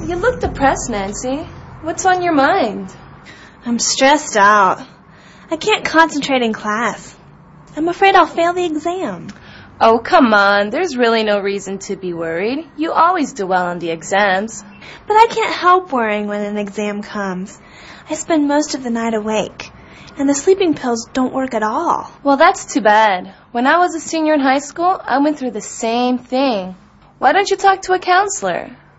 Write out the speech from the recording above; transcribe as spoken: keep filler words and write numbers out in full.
You look depressed, Nancy. What's on your mind? I'm stressed out. I can't concentrate in class. I'm afraid I'll fail the exam. Oh, come on. There's really no reason to be worried. You always do well on the exams. But I can't help worrying when an exam comes. I spend most of the night awake, and the sleeping pills don't work at all. Well, that's too bad. When I was a senior in high school, I went through the same thing. Why don't you talk to a counselor?